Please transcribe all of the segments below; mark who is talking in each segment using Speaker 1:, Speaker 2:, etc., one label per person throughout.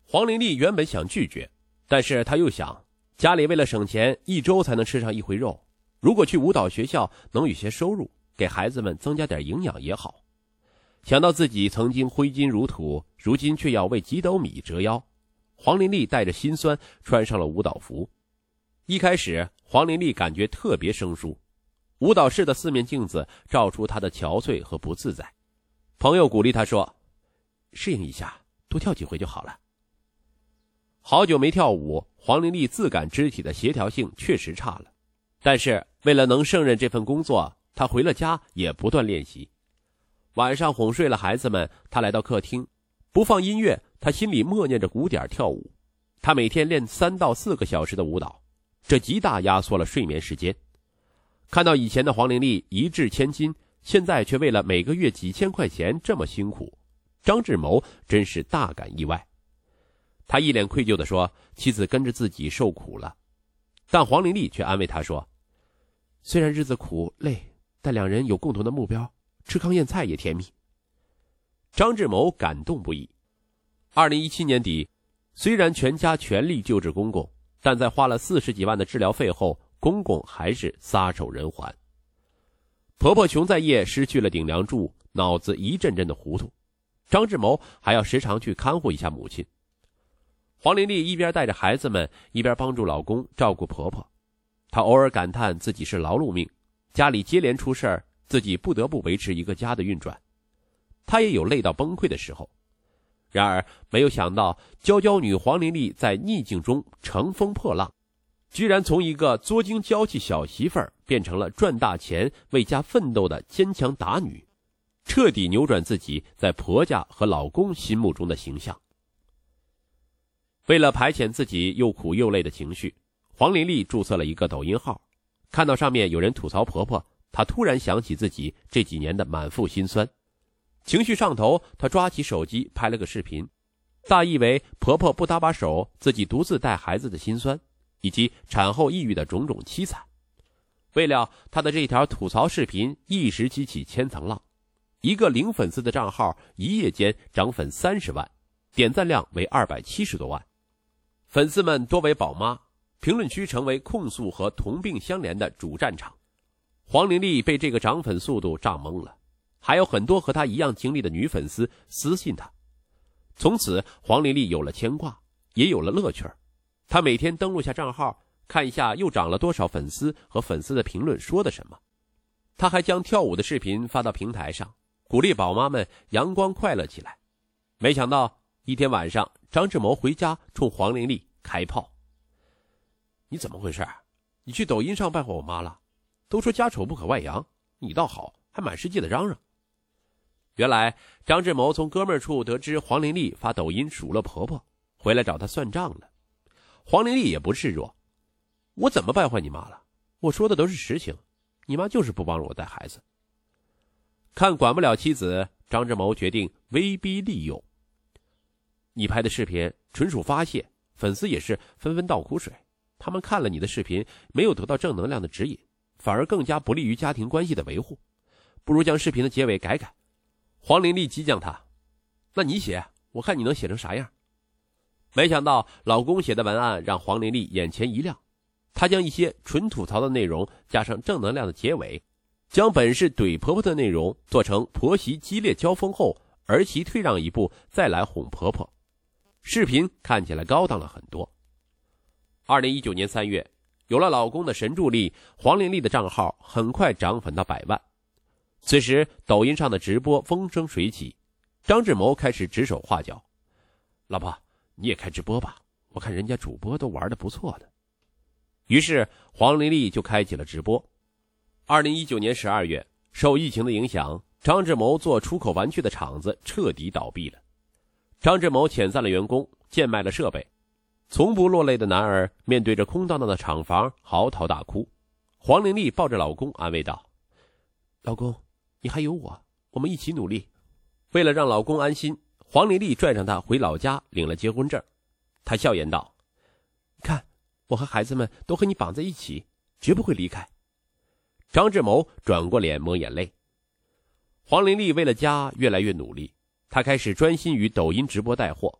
Speaker 1: 黄玲丽原本想拒绝，但是她又想，家里为了省钱，1周才能吃上1回肉，如果去舞蹈学校能有些收入，给孩子们增加点营养也好。想到自己曾经挥金如土，如今却要为几斗米折腰，黄玲丽带着心酸穿上了舞蹈服。一开始，黄玲丽感觉特别生疏，舞蹈室的4面镜子照出她的憔悴和不自在。朋友鼓励她说：“适应一下，多跳几回就好了。”好久没跳舞，黄玲丽自感肢体的协调性确实差了，但是为了能胜任这份工作，她回了家也不断练习。晚上哄睡了孩子们，她来到客厅，不放音乐，她心里默念着鼓点跳舞。她每天练3到4个小时的舞蹈，这极大压缩了睡眠时间。看到以前的黄玲丽一掷千金，现在却为了每个月几千块钱这么辛苦，张志谋真是大感意外。他一脸愧疚地说，妻子跟着自己受苦了。但黄玲丽却安慰他说，虽然日子苦累，但2人有共同的目标，吃糠咽菜也甜蜜。张志谋感动不已。2017年底，虽然全家全力救治公公，但在花了40几万的治疗费后，公公还是撒手人寰。婆婆穷在业，失去了顶梁柱，脑子一阵阵的糊涂，张志谋还要时常去看护一下母亲。黄玲丽一边带着孩子们，一边帮助老公照顾婆婆。她偶尔感叹自己是劳碌命，家里接连出事儿，自己不得不维持一个家的运转。她也有累到崩溃的时候。然而没有想到，娇娇女黄玲丽在逆境中乘风破浪，居然从一个作精娇气小媳妇儿变成了赚大钱为家奋斗的坚强打女，彻底扭转自己在婆家和老公心目中的形象。为了排遣自己又苦又累的情绪，黄玲丽注册了一个抖音号。看到上面有人吐槽婆婆，她突然想起自己这几年的满腹心酸，情绪上头，她抓起手机拍了个视频，大意为婆婆不搭把手，自己独自带孩子的心酸，以及产后抑郁的种种凄惨。未料她的这条吐槽视频一时激起千层浪，一个0粉丝的账号一夜间涨粉30万，点赞量为270多万。粉丝们多为宝妈，评论区成为控诉和同病相怜的主战场。黄玲丽被这个涨粉速度炸懵了，还有很多和她一样经历的女粉丝私信她。从此黄玲丽有了牵挂，也有了乐趣儿。她每天登录下账号，看一下又涨了多少粉丝和粉丝的评论说的什么。她还将跳舞的视频发到平台上，鼓励宝妈们阳光快乐起来。没想到一天晚上，张志谋回家冲黄玲丽开炮。你怎么回事？你去抖音上败坏我妈了？都说家丑不可外扬，你倒好，还满世界的嚷嚷。原来张志谋从哥们儿处得知黄玲丽发抖音数落婆婆，回来找他算账了。黄玲丽也不示弱，我怎么败坏你妈了？我说的都是实情，你妈就是不帮我带孩子。看管不了妻子，张志谋决定威逼利诱。你拍的视频纯属发泄，粉丝也是纷纷倒苦水，他们看了你的视频，没有得到正能量的指引，反而更加不利于家庭关系的维护，不如将视频的结尾改改。黄玲丽激将他，那你写，我看你能写成啥样。没想到老公写的文案让黄玲丽眼前一亮，她将一些纯吐槽的内容加上正能量的结尾，将本是怼婆婆的内容做成婆媳激烈交锋后，儿媳退让一步再来哄婆婆。视频看起来高档了很多。2019年3月，有了老公的神助力，黄玲丽的账号很快涨粉到100万。此时抖音上的直播风生水起，张志谋开始指手画脚，老婆你也开直播吧，我看人家主播都玩得不错的。于是黄玲丽就开启了直播。2019年12月，受疫情的影响，张志谋做出口玩具的厂子彻底倒闭了。张志谋遣散了员工，贱卖了设备。从不落泪的男儿面对着空荡荡的厂房嚎啕大哭。黄玲丽抱着老公安慰道，老公你还有我们一起努力。为了让老公安心，黄玲丽拽上他回老家领了结婚证。她笑言道，看我和孩子们都和你绑在一起，绝不会离开。张志谋转过脸抹眼泪。黄玲丽为了家越来越努力，她开始专心于抖音直播带货，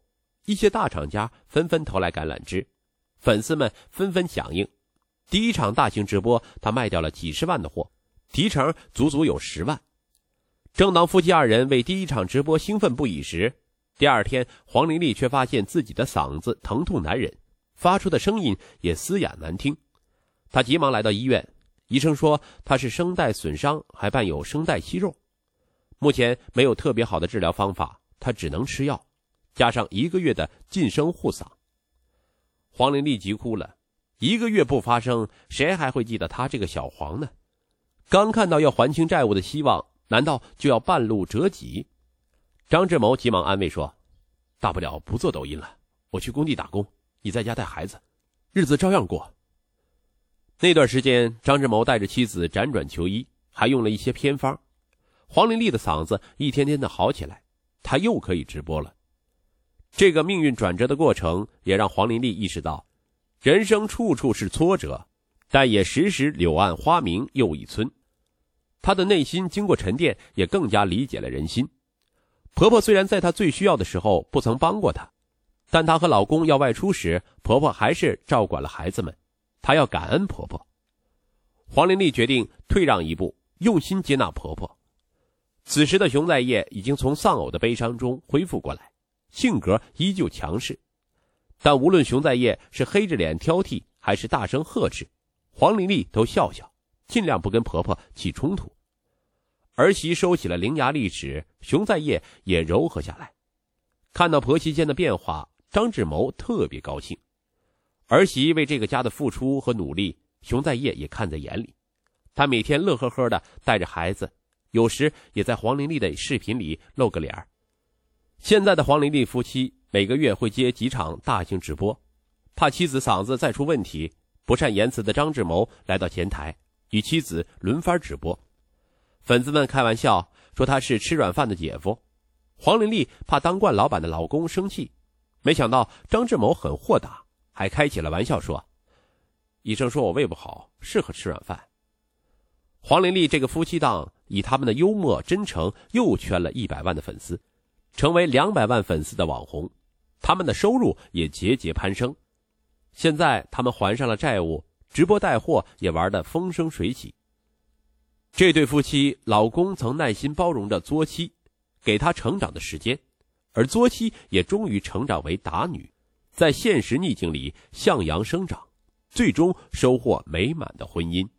Speaker 1: 一些大厂家纷纷投来橄榄枝，粉丝们纷纷响应。第一场大型直播，他卖掉了几十万的货，提成足足有10万。正当夫妻二人为第一场直播兴奋不已时，第二天黄玲丽却发现自己的嗓子疼痛难忍，发出的声音也嘶哑难听。她急忙来到医院，医生说她是声带损伤，还伴有声带息肉。目前没有特别好的治疗方法，她只能吃药，加上1个月的晋声护嗓。黄玲丽急哭了，1个月不发声，谁还会记得她这个小黄呢？刚看到要还清债务的希望，难道就要半路折戟？张志谋急忙安慰说，大不了不做抖音了，我去工地打工，你在家带孩子，日子照样过。那段时间，张志谋带着妻子辗转求医，还用了一些偏方。黄玲丽的嗓子一天天的好起来，她又可以直播了。这个命运转折的过程也让黄玲丽意识到，人生处处是挫折，但也时时柳暗花明又一村。她的内心经过沉淀，也更加理解了人心。婆婆虽然在她最需要的时候不曾帮过她，但她和老公要外出时，婆婆还是照管了孩子们，她要感恩婆婆。黄玲丽决定退让一步，用心接纳婆婆。此时的熊在业已经从丧偶的悲伤中恢复过来，性格依旧强势。但无论熊在业是黑着脸挑剔，还是大声呵斥，黄玲丽都笑笑，尽量不跟婆婆起冲突。儿媳收起了伶牙俐齿，熊在业也柔和下来。看到婆媳间的变化，张志谋特别高兴。儿媳为这个家的付出和努力，熊在业也看在眼里。他每天乐呵呵的带着孩子，有时也在黄玲丽的视频里露个脸。现在的黄玲丽夫妻每个月会接几场大型直播，怕妻子嗓子再出问题，不善言辞的张志谋来到前台，与妻子轮番直播。粉丝们开玩笑说他是吃软饭的姐夫。黄玲丽怕当惯老板的老公生气，没想到张志谋很豁达，还开起了玩笑说，医生说我胃不好，适合吃软饭。黄玲丽这个夫妻档以他们的幽默真诚又圈了100万的粉丝，成为200万粉丝的网红，他们的收入也节节攀升。现在他们还上了债务，直播带货也玩得风生水起。这对夫妻，老公曾耐心包容着作妻，给她成长的时间，而作妻也终于成长为达女，在现实逆境里向阳生长，最终收获美满的婚姻。